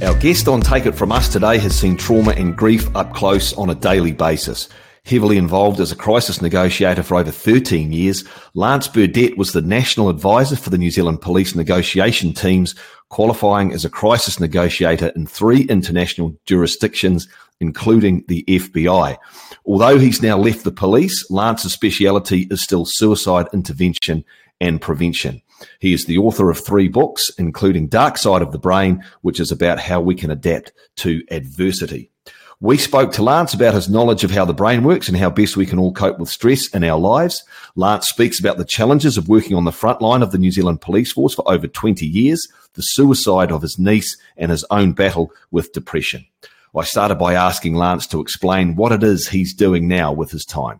Our guest on Take It From Us today has seen trauma and grief up close on a daily basis. Heavily involved as a crisis negotiator for over 13 years, Lance Burdett was the national advisor for the New Zealand Police negotiation teams, qualifying as a crisis negotiator in 3 international jurisdictions, including the FBI. Although he's now left the police, Lance's speciality is still suicide intervention and prevention. He is the author of 3 books, including Dark Side of the Brain, which is about how we can adapt to adversity. We spoke to Lance about his knowledge of how the brain works and how best we can all cope with stress in our lives. Lance speaks about the challenges of working on the front line of the New Zealand Police Force for over 20 years, the suicide of his niece, and his own battle with depression. I started by asking Lance to explain what it is he's doing now with his time.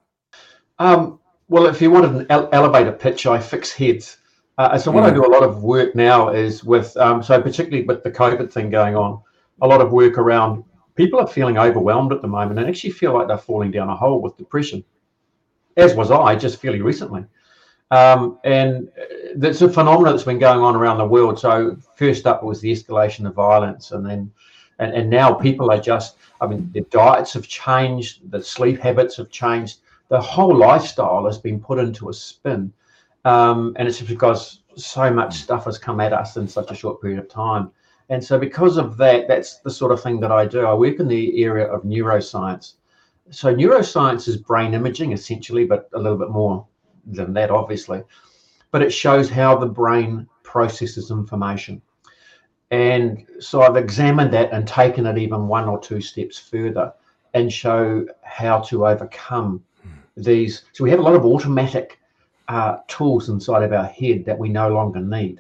Well, if you wanted an elevator pitch, I fix heads. So what I do a lot of work now is with, so particularly with the COVID thing going on, a lot of work around people are feeling overwhelmed at the moment and actually feel like they're falling down a hole with depression, as was I just fairly recently. And that's a phenomenon that's been going on around the world. So first up was the escalation of violence, and then and now people are just, I mean, their diets have changed, the sleep habits have changed, the whole lifestyle has been put into a spin. And it's because so much stuff has come at us in such a short period of time. And so because of that, that's the sort of thing that I do. I work in the area of neuroscience. So neuroscience is brain imaging essentially, but a little bit more than that, obviously. But it shows how the brain processes information. And so I've examined that and taken it even 1 or 2 steps further and show how to overcome these. So we have a lot of automatic tools inside of our head that we no longer need.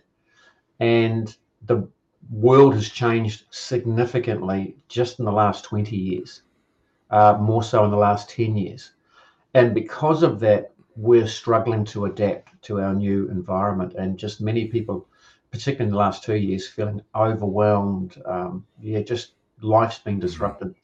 And the world has changed significantly just in the last 20 years, more so in the last 10 years. And because of that, we're struggling to adapt to our new environment, and just many people, particularly in the last 2 years, feeling overwhelmed. Just life's been disrupted.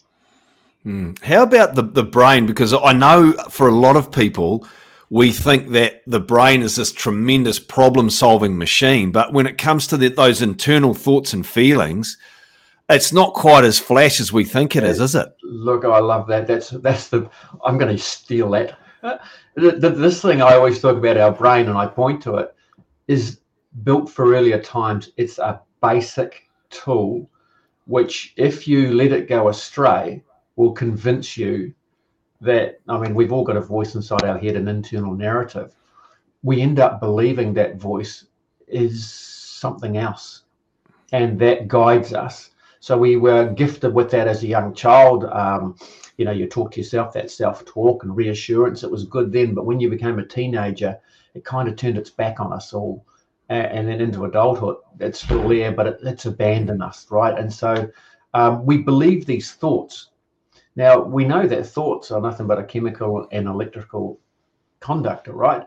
How about the brain? Because I know for a lot of people, we think that the brain is this tremendous problem-solving machine, but when it comes to those internal thoughts and feelings, it's not quite as flash as we think it is it? Look, I love that. That's the. I'm going to steal that. This thing I always talk about, our brain, and I point to it, is built for earlier times. It's a basic tool, which, if you let it go astray, will convince you that, I mean, we've all got a voice inside our head, an internal narrative. We end up believing that voice is something else, and that guides us. So we were gifted with that as a young child. You talk to yourself, that self-talk and reassurance. It was good then, but when you became a teenager, it kind of turned its back on us all. And then into adulthood, it's still there, but it's abandoned us, right? And so we believe these thoughts. Now, we know that thoughts are nothing but a chemical and electrical conductor, right?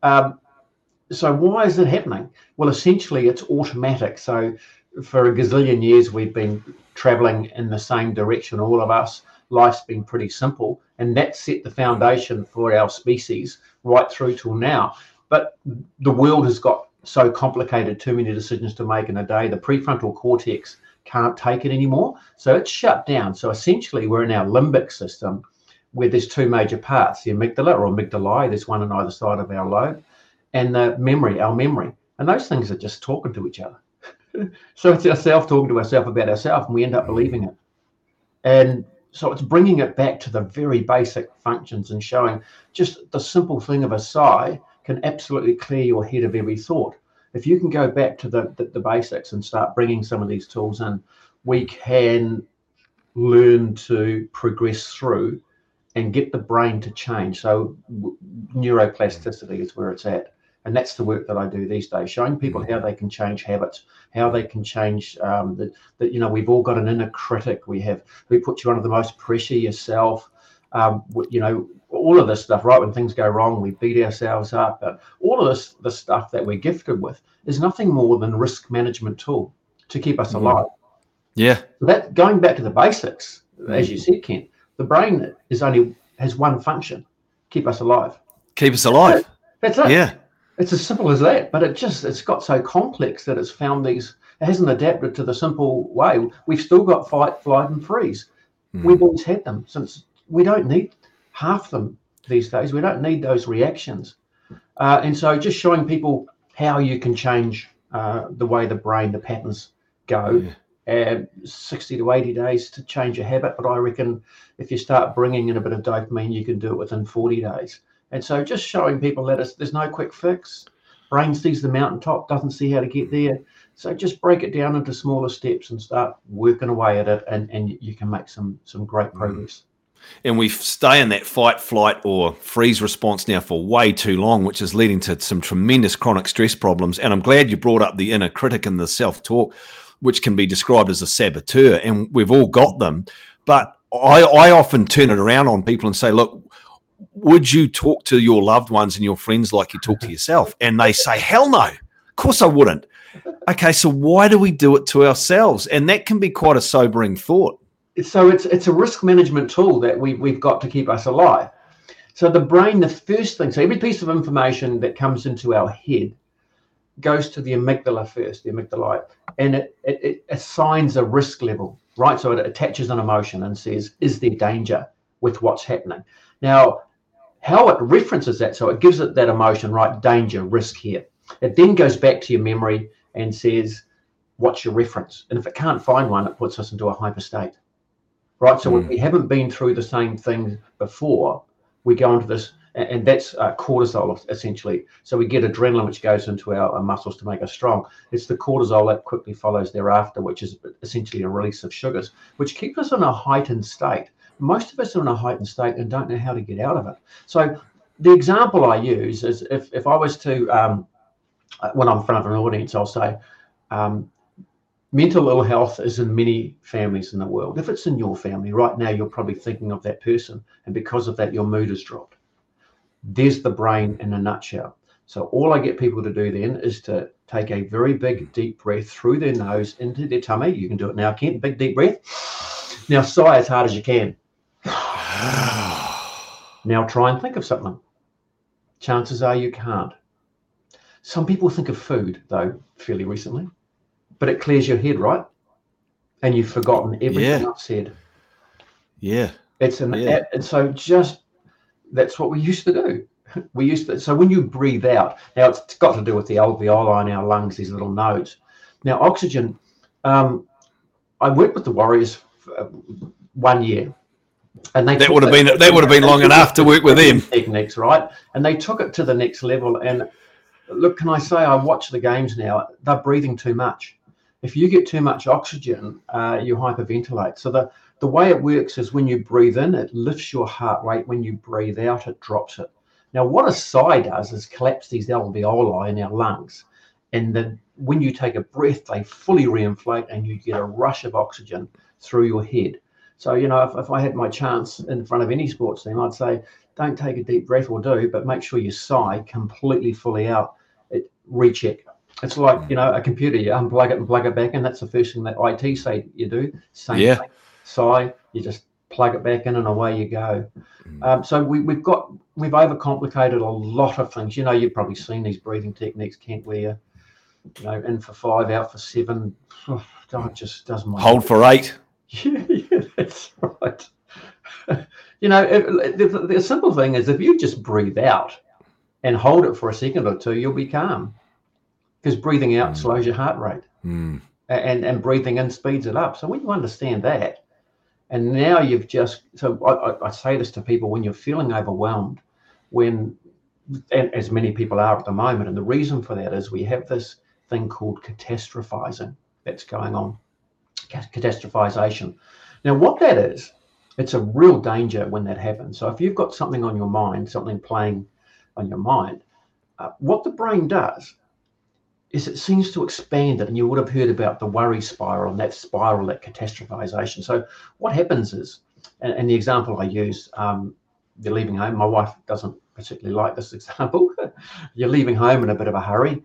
So why is it happening? Well, essentially, it's automatic. So for a gazillion years, we've been traveling in the same direction, all of us. Life's been pretty simple, and that set the foundation for our species right through till now. But the world has got so complicated, too many decisions to make in a day. The prefrontal cortex can't take it anymore, so it's shut down. So essentially we're in our limbic system, where there's 2 major parts, the amygdala or amygdalae, there's one on either side of our lobe, and the memory, our memory, and those things are just talking to each other. So it's ourselves talking to ourselves about ourselves, and we end up believing it. And so it's bringing it back to the very basic functions and showing just the simple thing of a sigh can absolutely clear your head of every thought. If you can go back to the basics and start bringing some of these tools in, we can learn to progress through and get the brain to change. So neuroplasticity is where it's at. And that's the work that I do these days, showing people how they can change habits, how they can change we've all got an inner critic. Who puts you under the most pressure, yourself. All of this stuff, right? When things go wrong, we beat ourselves up. All of the stuff that we're gifted with is nothing more than risk management tool to keep us alive. Yeah. So that, going back to the basics, as you said, Kent, the brain has one function: keep us alive. Keep us alive. That's it. Yeah. It's as simple as that. But it's got so complex that it's found these, It hasn't adapted to the simple way. We've still got fight, flight, and freeze. We've always had them since. We don't need half them these days. We don't need those reactions. And so just showing people how you can change the way the brain, the patterns go. 60 to 80 days to change a habit. But I reckon if you start bringing in a bit of dopamine, you can do it within 40 days. And so just showing people that there's no quick fix. Brain sees the mountaintop, doesn't see how to get there. So just break it down into smaller steps and start working away at it, and you can make some great progress. And we stay in that fight, flight, or freeze response now for way too long, which is leading to some tremendous chronic stress problems. And I'm glad you brought up the inner critic and the self-talk, which can be described as a saboteur, and we've all got them. But I often turn it around on people and say, look, would you talk to your loved ones and your friends like you talk to yourself? And they say, hell no, of course I wouldn't. Okay, so why do we do it to ourselves? And that can be quite a sobering thought. So it's a risk management tool that we've got to keep us alive. So the brain, the first thing, so every piece of information that comes into our head goes to the amygdala first, the amygdala, and it assigns a risk level, right? So it attaches an emotion and says, is there danger with what's happening? Now, how it references that, so it gives it that emotion, right? Danger, risk here. It then goes back to your memory and says, what's your reference? And if it can't find one, it puts us into a hyper state, right? So when we haven't been through the same thing before, we go into this, and that's cortisol essentially. So we get adrenaline, which goes into our muscles to make us strong. It's the cortisol that quickly follows thereafter, which is essentially a release of sugars, which keeps us in a heightened state. Most of us are in a heightened state and don't know how to get out of it. So the example I use is if I was to, when I'm in front of an audience, I'll say, mental ill health is in many families in the world. If it's in your family right now, you're probably thinking of that person, and because of that, your mood has dropped. There's the brain in a nutshell. So all I get people to do then is to take a very big, deep breath through their nose into their tummy. You can do it now, Kent. Big, deep breath. Now sigh as hard as you can. Now try and think of something. Chances are you can't. Some people think of food, though, fairly recently, but it clears your head, right? And you've forgotten everything I've said. Yeah. And so just, that's what we used to do. So when you breathe out, now it's got to do with the alveoli in our lungs, these little nodes. Now oxygen, I worked with the Warriors for 1 year. And that would have been long enough to work with them. Techniques, right? And they took it to the next level. And look, can I say, I watch the games now, they're breathing too much. If you get too much oxygen, you hyperventilate. So the way it works is when you breathe in, it lifts your heart rate. When you breathe out, it drops it. Now, what a sigh does is collapse these alveoli in our lungs. And then when you take a breath, they fully reinflate and you get a rush of oxygen through your head. So, you know, if I had my chance in front of any sports team, I'd say, don't take a deep breath or do, but make sure you sigh completely fully out. Recheck. It's like, you know, a computer, you unplug it and plug it back in. That's the first thing that IT say you do. Same thing. Sigh, you just plug it back in and away you go. So we've overcomplicated a lot of things. You know, you've probably seen these breathing techniques, Kent, where you know, in for 5, out for 7. Oh, it just doesn't mind. Hold for 8. Yeah, that's right. You know, the simple thing is if you just breathe out and hold it for a second or two, you'll be calm. Because breathing out slows your heart rate, and breathing in speeds it up. So when you understand that, and now you've just, so I say this to people when you're feeling overwhelmed, and as many people are at the moment, and the reason for that is we have this thing called catastrophizing that's going on, catastrophization. Now what that is, it's a real danger when that happens. So if you've got something on your mind, something playing on your mind, what the brain does is it seems to expand it, and you would have heard about the worry spiral, that catastrophization. So what happens is, and the example I use, you're leaving home. My wife doesn't particularly like this example. You're leaving home in a bit of a hurry.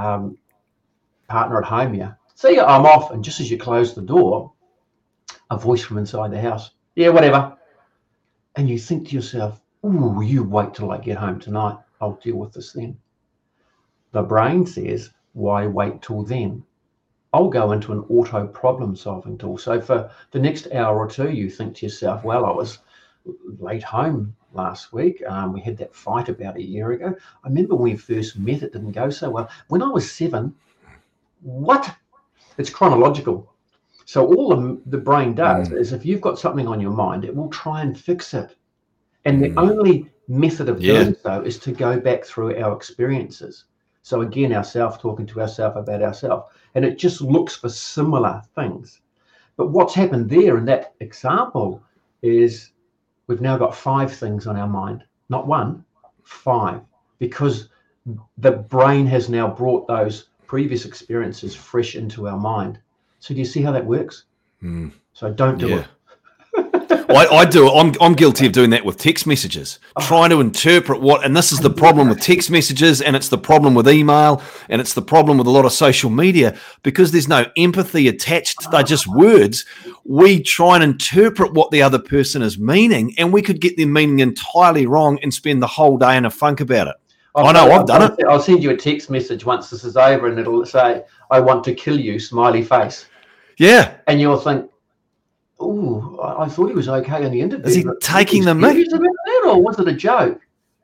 Partner at home, yeah. See, I'm off, and just as you close the door, a voice from inside the house, yeah, whatever. And you think to yourself, ooh, you wait till I get home tonight. I'll deal with this then. The brain says, why wait till then? I'll go into an auto problem solving tool. So for the next hour or two, you think to yourself, well, I was late home last week. We had that fight about a year ago. I remember when we first met, it didn't go so well. When I was 7, what? It's chronological. So all the brain does is if you've got something on your mind, it will try and fix it. And the only method of doing so is to go back through our experiences. So again, ourself talking to ourselves about ourselves. And it just looks for similar things. But what's happened there in that example is we've now got 5 things on our mind. Not 1, 5. Because the brain has now brought those previous experiences fresh into our mind. So do you see how that works? So don't do it. I do it. I'm guilty of doing that with text messages, trying to interpret and this is the problem with text messages, and it's the problem with email, and it's the problem with a lot of social media, because there's no empathy attached. They're just words. We try and interpret what the other person is meaning, and we could get their meaning entirely wrong and spend the whole day in a funk about it. I've done it. I'll send you a text message once this is over, and it'll say, "I want to kill you," smiley face. Yeah. And you'll think, "Oh, I thought he was okay in the interview. Is he taking the mic? About that, or was it a joke?"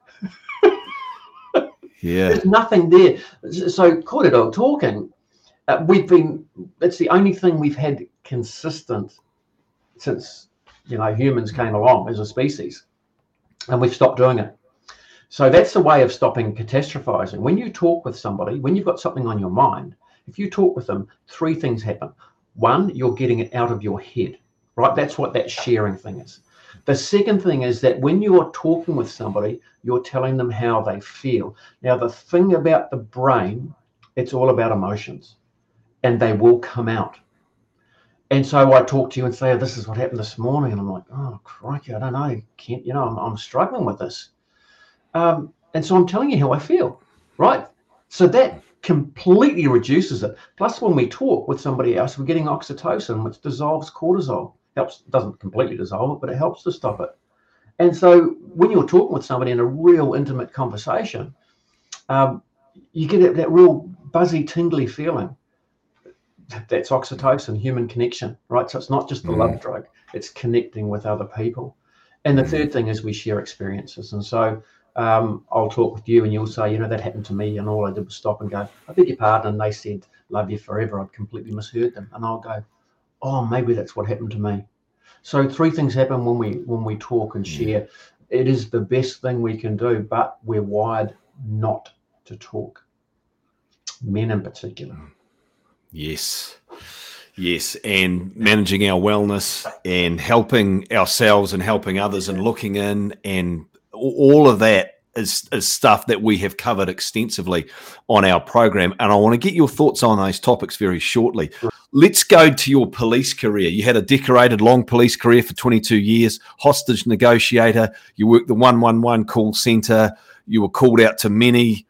Yeah. There's nothing there. So corridor talking, it's the only thing we've had consistent since, humans came along as a species, and we've stopped doing it. So that's the way of stopping catastrophizing. When you talk with somebody, when you've got something on your mind, if you talk with them, 3 things happen. 1, you're getting it out of your head, right? That's what that sharing thing is. The second thing is that when you're talking with somebody, you're telling them how they feel. Now, the thing about the brain, it's all about emotions, and they will come out. And so I talk to you and say, "Oh, this is what happened this morning." And I'm like, "Oh, crikey, I don't know, Kent, I'm struggling with this." And so I'm telling you how I feel, right? So that completely reduces it. Plus, when we talk with somebody else, we're getting oxytocin, which dissolves cortisol. Doesn't completely dissolve it, but it helps to stop it. And so when you're talking with somebody in a real intimate conversation, you get that real buzzy, tingly feeling. That's oxytocin, human connection, right? So it's not just the love drug, it's connecting with other people. And the third thing is we share experiences. And so I'll talk with you and you'll say, that happened to me, and all I did was stop and go, "I beg your pardon," and they said, "Love you forever." I'd completely misheard them. And I'll go, "Oh, maybe that's what happened to me." So 3 things happen when we talk and share. It is the best thing we can do, but we're wired not to talk. Men in particular. Yes, and managing our wellness and helping ourselves and helping others and looking in, and all of that is stuff that we have covered extensively on our program. And I want to get your thoughts on those topics very shortly. Let's go to your police career. You had a decorated long police career for 22 years, hostage negotiator. You worked the 111 call centre. You were called out to many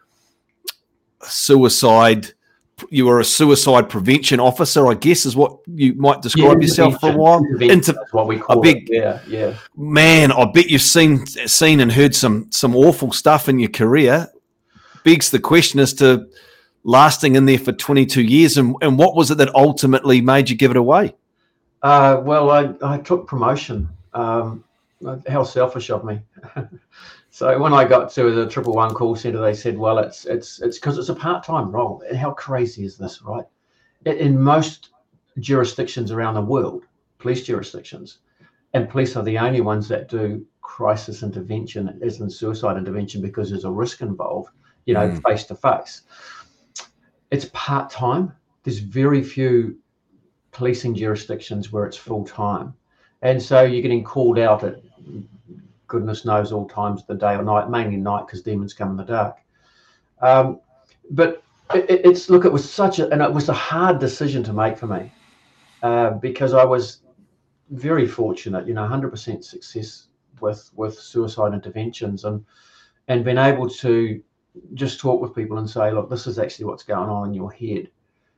suicide. You were a suicide prevention officer, I guess, is what you might describe yourself for a while. That's what we call it. Yeah. Man, I bet you've seen and heard some awful stuff in your career. Begs the question as to lasting in there for 22 years, and what was it that ultimately made you give it away? Well, I took promotion. How selfish of me. So when I got to the 111 call center, they said, "Well, it's because it's a part-time role." And how crazy is this, right? In most jurisdictions around the world, police jurisdictions, and police are the only ones that do crisis intervention, as in suicide intervention, because there's a risk involved, face to face. It's part-time. There's very few policing jurisdictions where it's full-time. And so you're getting called out at goodness knows all times of the day or night, mainly night because demons come in the dark. But it was a hard decision to make for me because I was very fortunate, 100% success with suicide interventions and being able to just talk with people and say, "Look, this is actually what's going on in your head.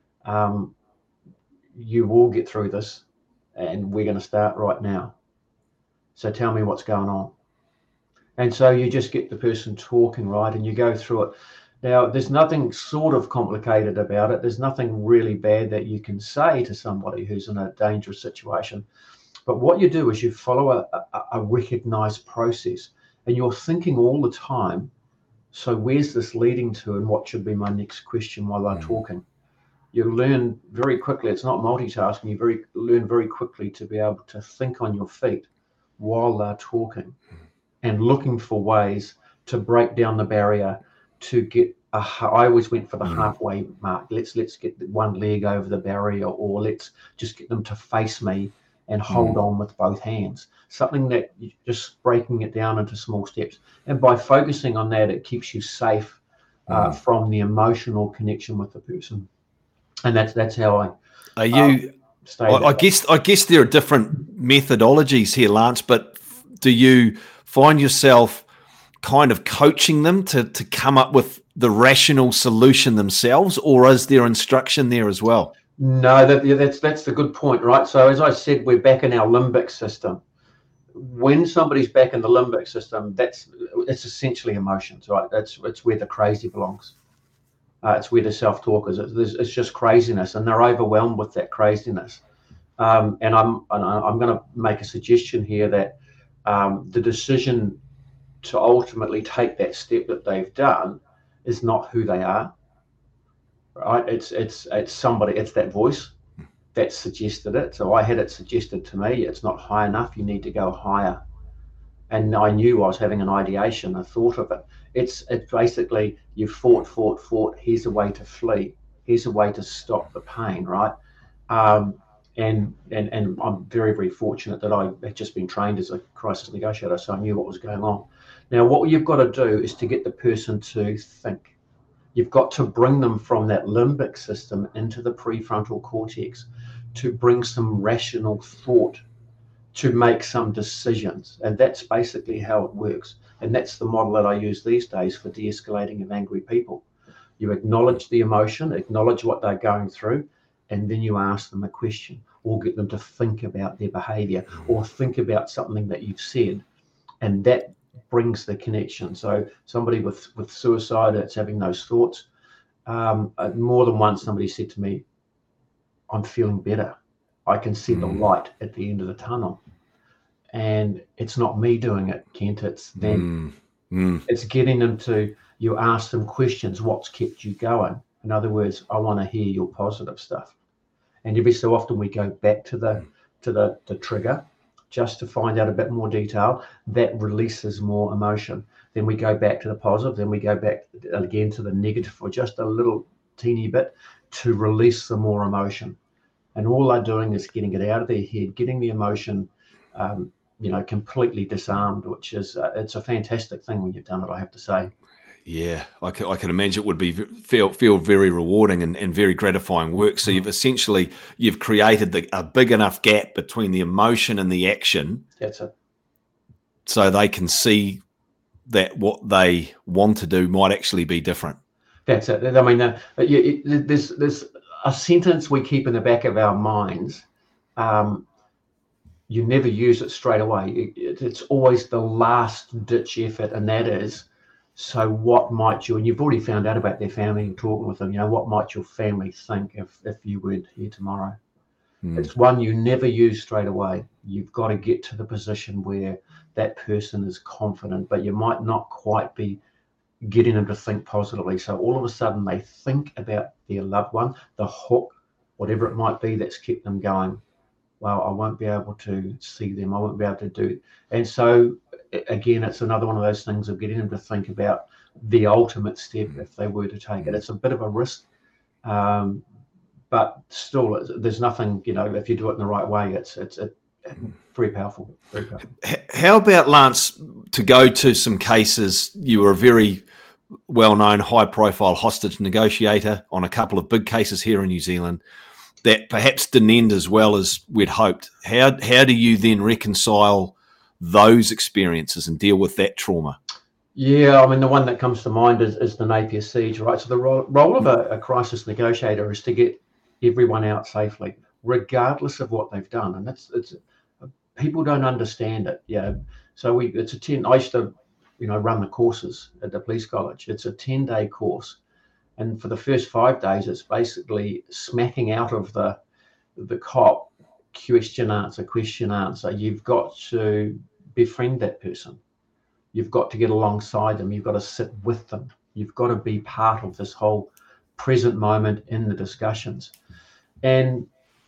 You will get through this, and we're going to start right now. So tell me what's going on." And so you just get the person talking, right? And you go through it. Now, there's nothing sort of complicated about it. There's nothing really bad that you can say to somebody who's in a dangerous situation. But what you do is you follow a recognized process, and you're thinking all the time, so where's this leading to, and what should be my next question while I'm talking? You learn very quickly. It's not multitasking. You learn very quickly to be able to think on your feet while they're talking, and looking for ways to break down the barrier, to get I always went for the halfway mark. Let's get one leg over the barrier, or let's just get them to face me and hold on with both hands. Something that you're just breaking it down into small steps. And by focusing on that, it keeps you safe from the emotional connection with the person. And that's how I guess there are different methodologies here, Lance, but do you find yourself kind of coaching them to come up with the rational solution themselves, or is there instruction there as well? No, that's the good point, right? So as I said, we're back in our limbic system. When somebody's back in the limbic system, it's essentially emotions, right? It's where the crazy belongs. It's where the self-talk is. It's just craziness, and they're overwhelmed with that craziness. And I'm going to make a suggestion here that the decision to ultimately take that step that they've done is not who they are, right? It's somebody. It's that voice that suggested it. So I had it suggested to me. It's not high enough. You need to go higher. And I knew I was having an ideation, a thought of it. It's basically, you fought. Here's a way to flee. Here's a way to stop the pain, right? And I'm very, very fortunate that I had just been trained as a crisis negotiator, so I knew what was going on. Now, what you've got to do is to get the person to think. You've got to bring them from that limbic system into the prefrontal cortex, to bring some rational thought, to make some decisions. And that's basically how it works. And that's the model that I use these days for de-escalating of angry people. You acknowledge the emotion, acknowledge what they're going through, and then you ask them a question, or get them to think about their behavior, or think about something that you've said. And that brings the connection. So somebody with suicide that's having those thoughts, more than once somebody said to me, I'm feeling better. I can see the light at the end of the tunnel. And it's not me doing it, Kent, it's them. It's getting them to, you ask them questions, what's kept you going? In other words, I want to hear your positive stuff. And every so often we go back to the trigger, just to find out a bit more detail. That releases more emotion. Then we go back to the positive, then we go back again to the negative for just a little teeny bit to release some more emotion. And all they're doing is getting it out of their head, getting the emotion, completely disarmed, which is, it's a fantastic thing when you've done it, I have to say. Yeah, I can imagine it would be feel very rewarding and very gratifying work. So you've created a big enough gap between the emotion and the action. That's it. So they can see that what they want to do might actually be different. That's it. I mean, there's a sentence we keep in the back of our minds. You never use it straight away. It's always the last ditch effort, and that is, so what might you, and you've already found out about their family and talking with them, what might your family think if you weren't here tomorrow? It's one you never use straight away. You've got to get to the position where that person is confident, but you might not quite be getting them to think positively. So all of a sudden they think about their loved one, the hook, whatever it might be that's kept them going. Well, I won't be able to see them. I won't be able to do it. And so again, it's another one of those things of getting them to think about the ultimate step if they were to take it. It's a bit of a risk, but still, there's nothing, if you do it in the right way, it's very powerful. Very powerful. How about, Lance, to go to some cases? You were a very well-known, high-profile hostage negotiator on a couple of big cases here in New Zealand that perhaps didn't end as well as we'd hoped. How do you then reconcile those experiences and deal with that trauma? Yeah, I mean, the one that comes to mind is the Napier siege, right? So the role of a crisis negotiator is to get everyone out safely, regardless of what they've done. And it's people don't understand it. Yeah. So I used to, run the courses at the police college. It's a 10-day course. And for the first 5 days, it's basically smacking out of the cop, question, answer. You've got to befriend that person. You've got to get alongside them. You've got to sit with them. You've got to be part of this whole present moment in the discussions. And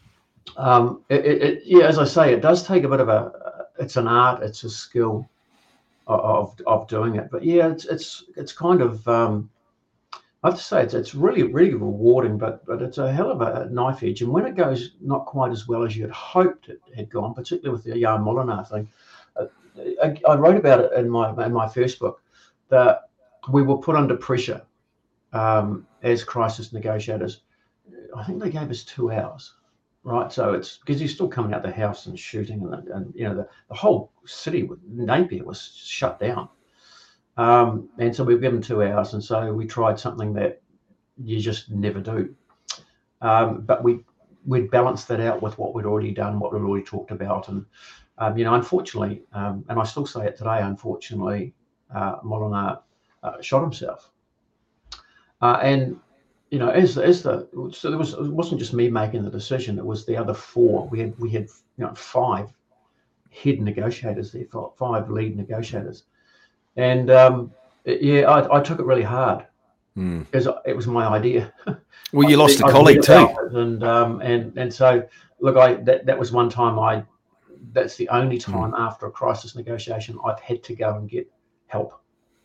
as I say, it does take a bit of it's an art, it's a skill of doing it. But yeah, it's kind of, I have to say it's really, really rewarding, but it's a hell of a knife edge. And when it goes not quite as well as you had hoped it had gone, particularly with the Jan Molinar thing, I wrote about it in my first book, that we were put under pressure as crisis negotiators. I think they gave us 2 hours, right? So it's because you're still coming out the house and shooting, and the whole city, Napier, was shut down. And so we were given 2 hours, and so we tried something that you just never do. But we'd balanced that out with what we'd already done, what we'd already talked about, and unfortunately, and I still say it today, unfortunately, Molinar shot himself. And so it wasn't just me making the decision; it was the other 4. We had 5 head negotiators there, 5 lead negotiators. And I took it really hard because it was my idea. Well, you lost a colleague too, and so look, that was one time that's the only time after a crisis negotiation I've had to go and get help.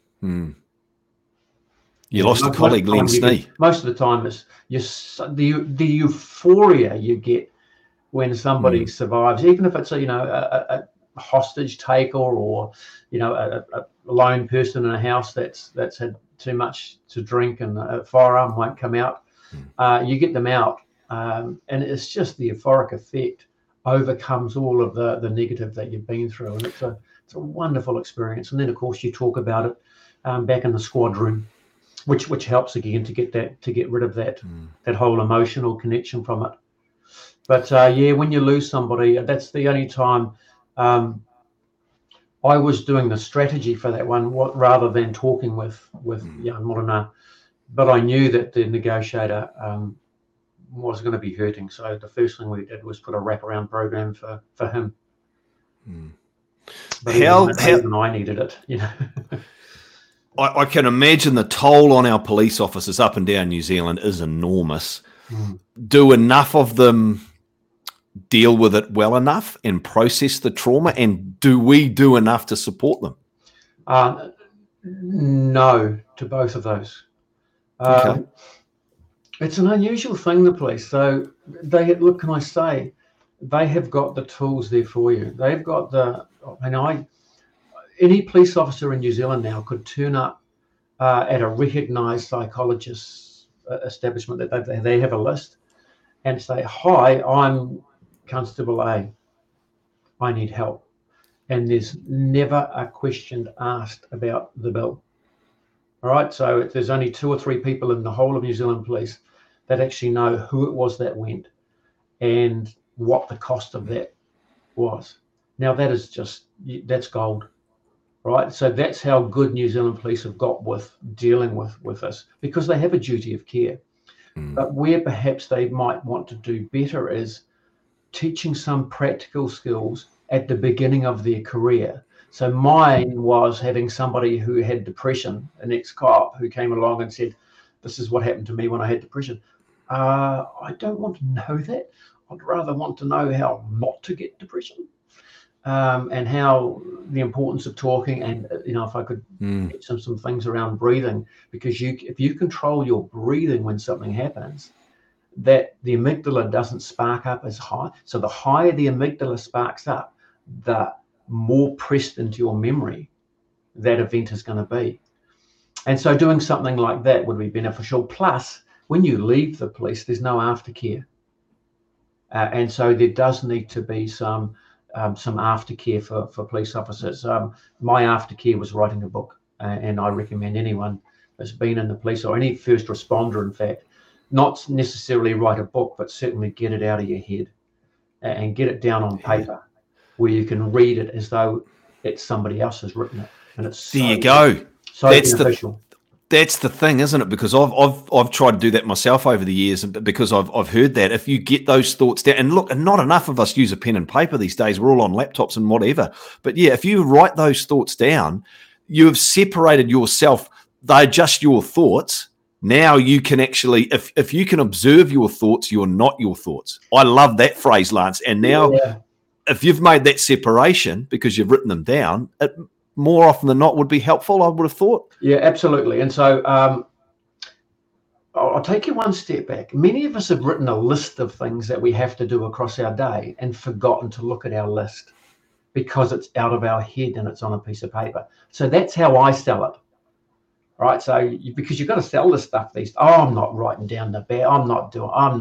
You lost a colleague, Len Snee. Most of the time, it's the euphoria you get when somebody survives, even if it's a hostage taker or a lone person in a house that's had too much to drink and a firearm won't come out. You get them out, and it's just the euphoric effect overcomes all of the negative that you've been through, and it's a wonderful experience. And then of course you talk about it back in the squad room, which helps again to get rid of that whole emotional connection from it. But when you lose somebody, that's the only time. I was doing the strategy for that one rather than talking with Jan Molinar, but I knew that the negotiator was going to be hurting. So the first thing we did was put a wraparound program for him. But even I needed it, I can imagine the toll on our police officers up and down New Zealand is enormous. Do enough of them deal with it well enough and process the trauma, and do we do enough to support them? No to both of those. Okay. It's an unusual thing, the police. So what can I say? They have got the tools there for you. They've got any police officer in New Zealand now could turn up at a recognised psychologist's establishment. That they have a list and say, "Hi, I'm Constable A. I need help," and there's never a question asked about the bill. All right, so there's only 2 or 3 people in the whole of New Zealand Police that actually know who it was that went and what the cost of that was. Now that's gold, right? So that's how good New Zealand Police have got with dealing with this, because they have a duty of care. But where perhaps they might want to do better is teaching some practical skills at the beginning of their career. So mine was having somebody who had depression, an ex-cop who came along and said, "This is what happened to me when I had depression." I don't want to know that. I'd rather want to know how not to get depression, and how the importance of talking, and if I could get some things around breathing, because if you control your breathing when something happens, that the amygdala doesn't spark up as high. So the higher the amygdala sparks up, the more pressed into your memory that event is going to be. And so doing something like that would be beneficial. Plus, when you leave the police, there's no aftercare. And so there does need to be some aftercare for police officers. My aftercare was writing a book, and I recommend anyone that's been in the police, or any first responder, in fact, not necessarily write a book, but certainly get it out of your head and get it down on paper where you can read it as though it's somebody else has written it. And it's there you go. So that's beneficial. That's the thing, isn't it? Because I've tried to do that myself over the years, because I've heard that if you get those thoughts down, and look, and not enough of us use a pen and paper these days. We're all on laptops and whatever. But yeah, if you write those thoughts down, you have separated yourself. They're just your thoughts. Now you can actually, if you can observe your thoughts, you're not your thoughts. I love that phrase, Lance. And now, if you've made that separation because you've written them down, it more often than not would be helpful, I would have thought. Yeah, absolutely. And so I'll take you one step back. Many of us have written a list of things that we have to do across our day and forgotten to look at our list because it's out of our head and it's on a piece of paper. So that's how I sell it. Right. So because you've got to sell this stuff, I'm not writing down the bad. I'm not,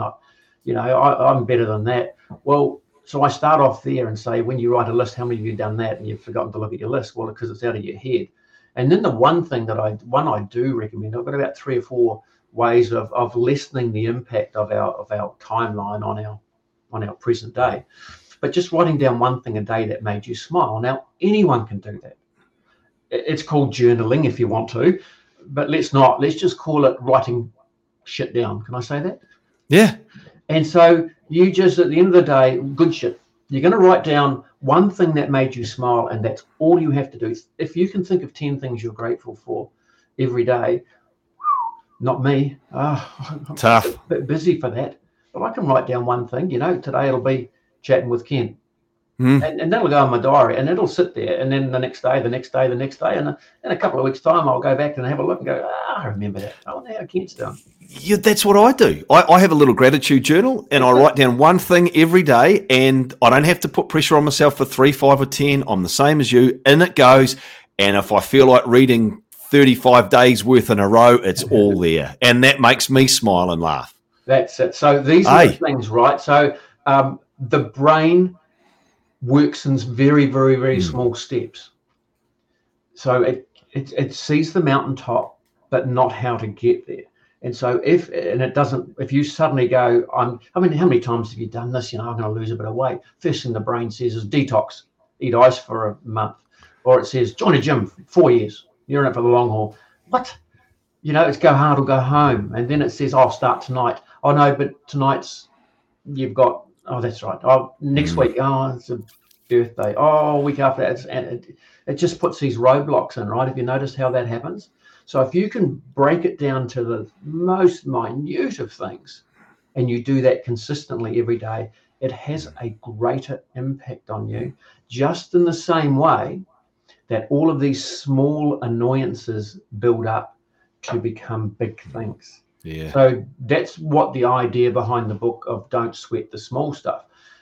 I'm better than that. Well, so I start off there and say, when you write a list, how many of you done that? And you've forgotten to look at your list. Well, because it's out of your head. And then the one thing that I do recommend, I've got about 3 or 4 ways of lessening the impact of our timeline on our present day. But just writing down one thing a day that made you smile. Now, anyone can do that. It's called journaling if you want to, but let's just call it writing shit down. Can I say that? Yeah. And so you just, at the end of the day, good shit. You're going to write down one thing that made you smile, and that's all you have to do. If you can think of 10 things you're grateful for every day, not me. Tough. I'm a bit busy for that. But I can write down one thing. Today it'll be chatting with Ken. And that'll go in my diary, and it'll sit there. And then the next day, and in a couple of weeks' time, I'll go back and have a look and go, I remember that. Oh, now Ken's done. Yeah, that's what I do. I have a little gratitude journal, and I write down one thing every day, and I don't have to put pressure on myself for 3, 5, or 10. I'm the same as you. In it goes. And if I feel like reading 35 days worth in a row, it's all there. And that makes me smile and laugh. That's it. So these are the things, right? So the brain works in very, very, very small steps. So it sees the mountaintop, but not how to get there. And so if you suddenly go, how many times have you done this? I'm going to lose a bit of weight. First thing the brain says is detox, eat ice for a month. Or it says, join a gym for 4 years. You're in it for the long haul. What? It's go hard or go home. And then it says, I'll start tonight. Oh, no, but tonight's, you've got, oh, that's right. Oh, next week, it's a birthday. Oh, week after that. And it just puts these roadblocks in, right? Have you noticed how that happens? So if you can break it down to the most minute of things, and you do that consistently every day, it has a greater impact on you, just in the same way that all of these small annoyances build up to become big things. Yeah. So that's what the idea behind the book of Don't Sweat the Small Stuff.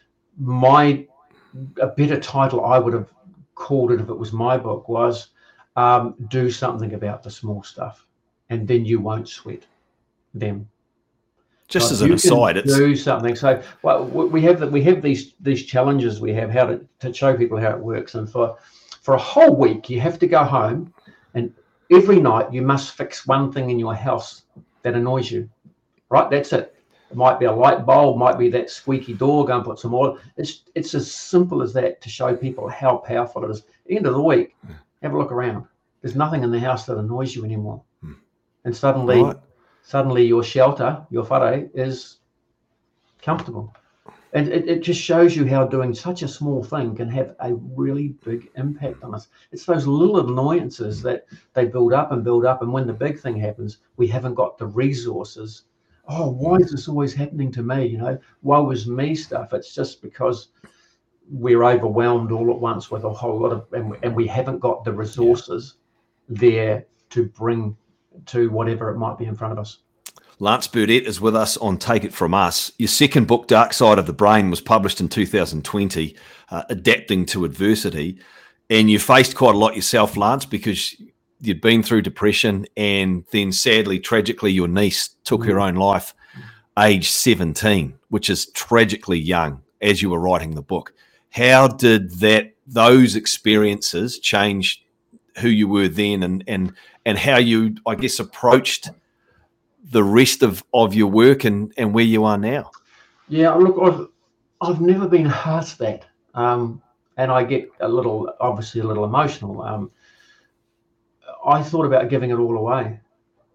A better title I would have called it if it was my book was do something about the small stuff, and then you won't sweat them. Just as an aside, it's do something. So we have these challenges we have how to show people how it works, and for a whole week you have to go home, and every night you must fix one thing in your house that annoys you. Right, that's it. It might be a light bulb, might be that squeaky door. Go and put some oil. It's as simple as that to show people how powerful it is. At the end of the week, have a look around. There's nothing in the house that annoys you anymore, and suddenly your shelter, your whare, is comfortable. And it just shows you how doing such a small thing can have a really big impact on us. It's those little annoyances that they build up, and when the big thing happens, we haven't got the resources. Oh, why is this always happening to me? Woe is me stuff. It's just because we're overwhelmed all at once with a whole lot of, and we haven't got the resources there to bring to whatever it might be in front of us. Lance Burdett is with us on Take It From Us. Your second book, Dark Side of the Brain, was published in 2020, Adapting to Adversity. And you faced quite a lot yourself, Lance, because you'd been through depression, and then sadly, tragically, your niece took her own life age 17, which is tragically young as you were writing the book. How did those experiences change who you were then, and how you, I guess, approached the rest of your work and where you are now? Yeah, look, I've never been past that, and I get obviously a little emotional. I thought about giving it all away.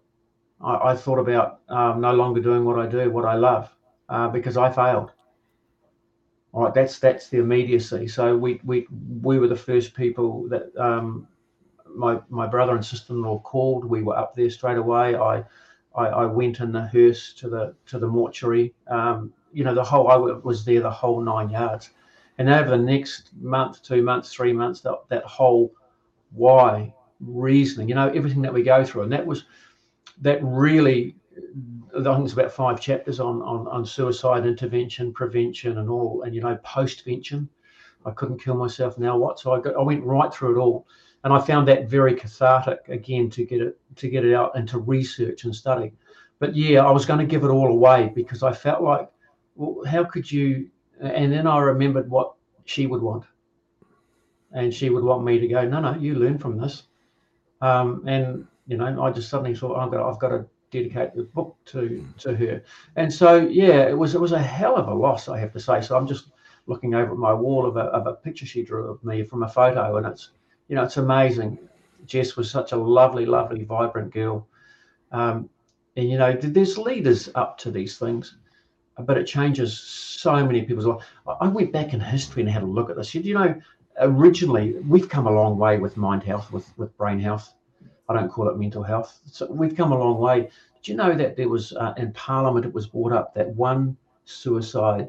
I thought about no longer doing what I do, what I love, because I failed. All right, that's the immediacy. So we were the first people that my brother and sister-in-law called. We were up there straight away. I went in the hearse to the mortuary. I was there the whole 9 yards. And over the next month, 2 months, 3 months, that whole why reasoning, everything that we go through, and that really, I think it's about 5 chapters on suicide intervention, prevention, and all, and postvention. I couldn't kill myself. Now what? So I went right through it all, and I found that very cathartic again to get it out and to research and study. But yeah, I was going to give it all away because I felt like, well, how could you? And then I remembered what she would want, and she would want me to go, no, you learn from this, and I just suddenly thought, I've got to dedicate the book to her. And so yeah, it was a hell of a loss, I have to say. So I'm just looking over at my wall of a picture she drew of me from a photo, and it's amazing. Jess was such a lovely, vibrant girl, and there's leaders up to these things, but it changes so many people's lives. I went back in history and had a look at this. Originally, we've come a long way with mind health, with brain health. I don't call it mental health. So we've come a long way. Did you know that there was, in Parliament, it was brought up that one suicide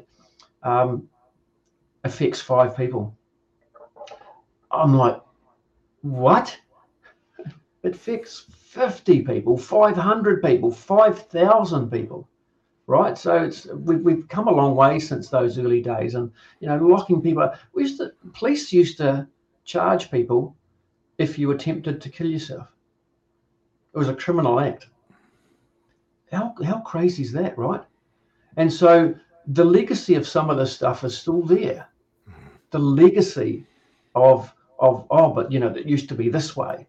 affects 5 people? I'm like, what? It affects 50 people, 500 people, 5,000 people, right? So we've come a long way since those early days, and locking people up. Police used to charge people if you attempted to kill yourself. It was a criminal act. How crazy is that, right? And so the legacy of some of this stuff is still there. The legacy of but that used to be this way.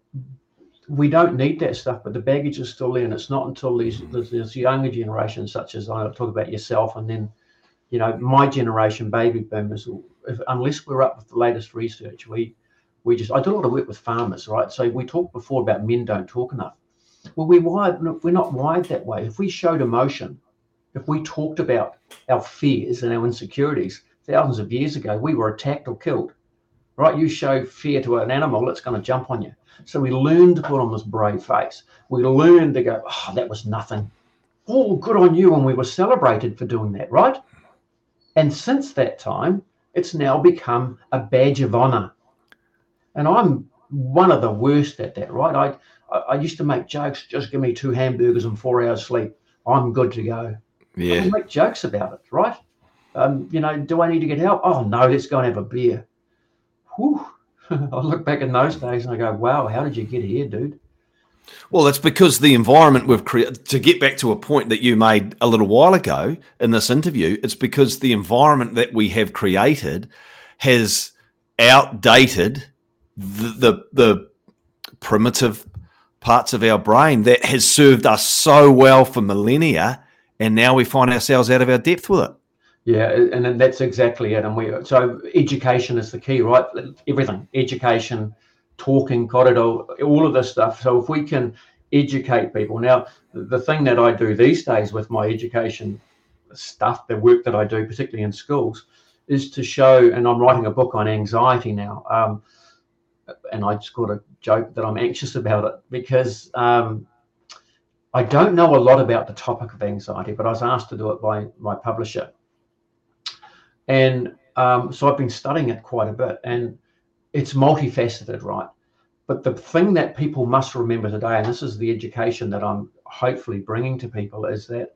We don't need that stuff, but the baggage is still there, and it's not until this younger generation, such as I talk about yourself, and then my generation, baby boomers, unless we're up with the latest research, I do a lot of work with farmers, right? So we talked before about men don't talk enough. Well, we're not wired that way. If we showed emotion, if we talked about our fears and our insecurities thousands of years ago, we were attacked or killed, right? You show fear to an animal, it's going to jump on you. So we learned to put on this brave face. We learned to go, that was nothing. Oh, good on you. And we were celebrated for doing that, right? And since that time, it's now become a badge of honor. And I'm one of the worst at that, right? I used to make jokes, just give me 2 hamburgers and 4 hours sleep. I'm good to go. Yeah. I make jokes about it, right? Do I need to get help? Oh, no, let's go and have a beer. Whew. I look back in those days and I go, wow, how did you get here, dude? Well, it's because the environment we've created, to get back to a point that you made a little while ago in this interview, it's because the environment that we have created has outdated the primitive parts of our brain that has served us so well for millennia, and now we find ourselves out of our depth with it. Yeah, and that's exactly it. And so education is the key, right? Everything, education, talking, corridor, all of this stuff. So if we can educate people. Now, the thing that I do these days with my education stuff, the work that I do, particularly in schools, is to show, and I'm writing a book on anxiety now, and I just got a joke that I'm anxious about it because I don't know a lot about the topic of anxiety, but I was asked to do it by my publisher. And so I've been studying it quite a bit, and it's multifaceted, right? But the thing that people must remember today, and this is the education that I'm hopefully bringing to people, is that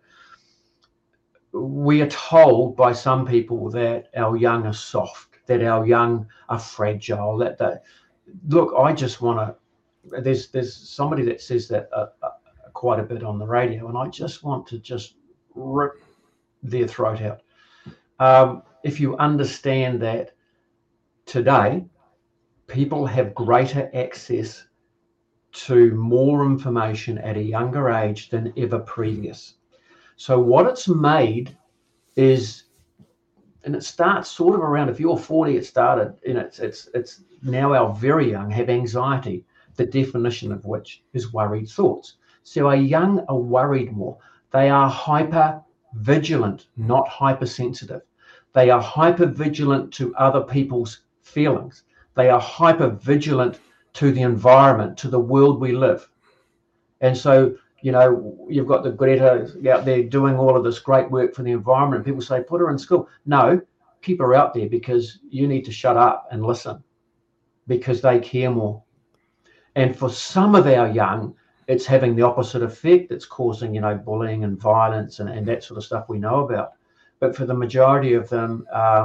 we are told by some people that our young are soft, that our young are fragile, look, I just want to, there's somebody that says that quite a bit on the radio, and I just want to just rip their throat out. If you understand that today, people have greater access to more information at a younger age than ever previous. So what it's made is, and it starts sort of around, if you're 40, it started, and it's now our very young have anxiety, the definition of which is worried thoughts. So our young are worried more. They are hyper vigilant, not hypersensitive. They are hyper vigilant to other people's feelings. They are hyper vigilant to the environment, to the world we live. And so, you know, you've got the Greta out there doing all of this great work for the environment. People say, put her in school. No, keep her out there, because you need to shut up and listen, because they care more. And for some of our young, it's having the opposite effect. It's causing, you know, bullying and violence and that sort of stuff we know about. But for the majority of them,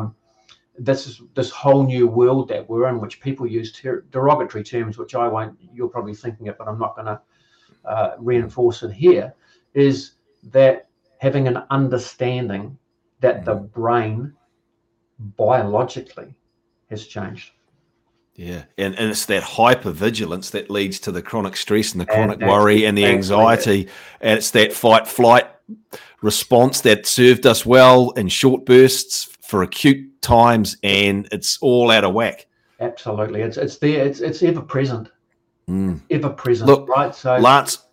this whole new world that we're in, which people use derogatory terms, which I won't, you're probably thinking it, but I'm not going to reinforce it here, is that having an understanding that the brain biologically has changed. Yeah, and it's that hypervigilance that leads to the chronic stress and the chronic worry and the anxiety, and it's that fight-flight response that served us well in short bursts for acute times, and it's all out of whack. Absolutely, it's there. It's ever present, ever present. Look, right? So, Lance,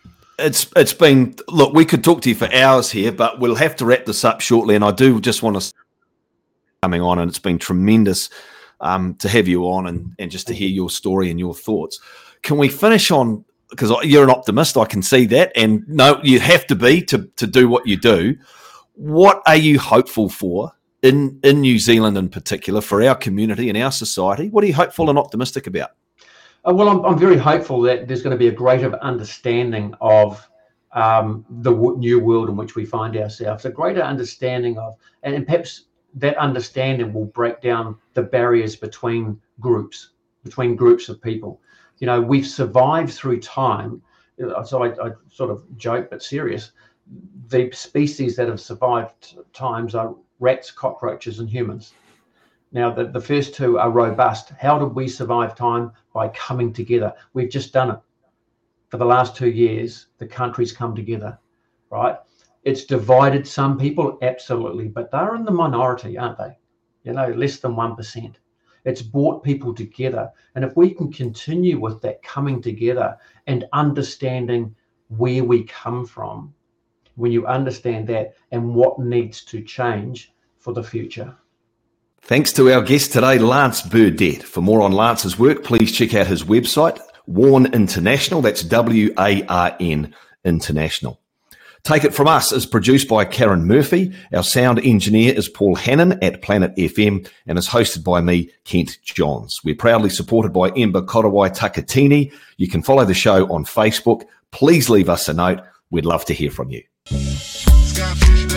it's been. Look, we could talk to you for hours here, but we'll have to wrap this up shortly. And I do just want to coming on, and it's been tremendous to have you on and just to hear your story and your thoughts. Can we finish on, because you're an optimist, I can see that, and no, you have to be to do what you do. What are you hopeful for in New Zealand in particular, for our community and our society? What are you hopeful and optimistic about? Well, I'm very hopeful that there's going to be a greater understanding of the new world in which we find ourselves, a greater understanding of, and perhaps that understanding will break down the barriers between groups of people. You know, we've survived through time. So I sort of joke, but serious. The species that have survived times are rats, cockroaches, and humans. Now, the first two are robust. How did we survive time? By coming together. We've just done it. For the last 2 years, the country's come together, right? It's divided some people, absolutely, but they're in the minority, aren't they? You know, less than 1%. It's brought people together. And if we can continue with that coming together and understanding where we come from, when you understand that and what needs to change for the future. Thanks to our guest today, Lance Burdett. For more on Lance's work, please check out his website, Warn International. That's WARN International. Take It From Us is produced by Karen Murphy. Our sound engineer is Paul Hannon at Planet FM and is hosted by me, Kent Johns. We're proudly supported by Ember Korowai Takatini. You can follow the show on Facebook. Please leave us a note. We'd love to hear from you.